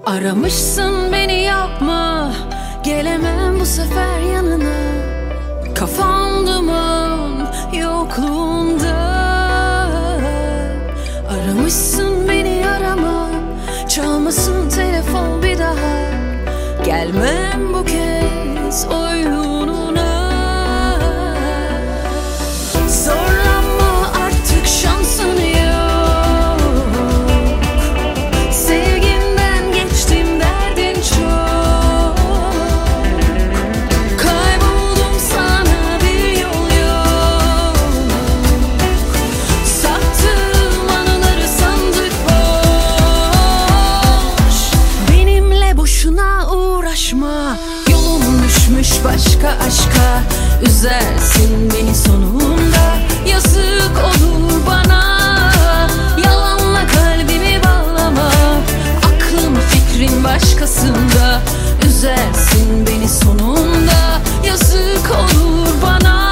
Aramışsın beni, yapma, gelemem bu sefer yanına. Kafam duman yokluğunda. Aramışsın beni, arama, çalmasın telefon bir daha. Gelmem bu kez oyununa. Zorlanma artık, şansın yok. Sevgimden geçtim, derdin çok. Kayboldum, sana bir yol yok. Sattığım anıları sandık boş. Benimle boşuna uğraşma, yolum düşmüş başka aşka. Üzersin beni sonunda, yazık olur bana. Yalanla kalbimi bağlama, aklım fikrim başkasında. Üzersin beni sonunda, yazık olur bana.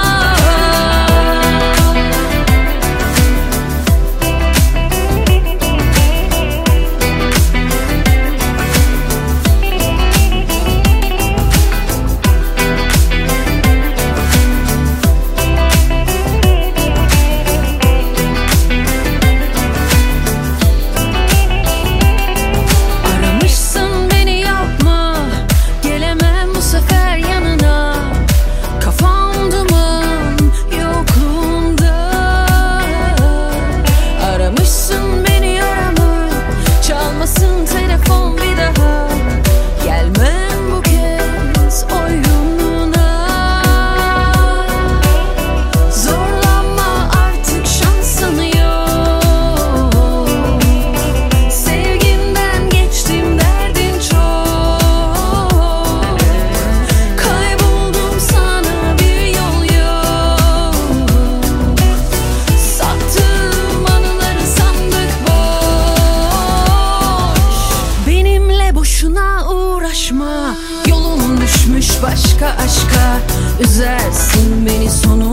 Yolum düşmüş başka aşka. Üzersin beni sonunda.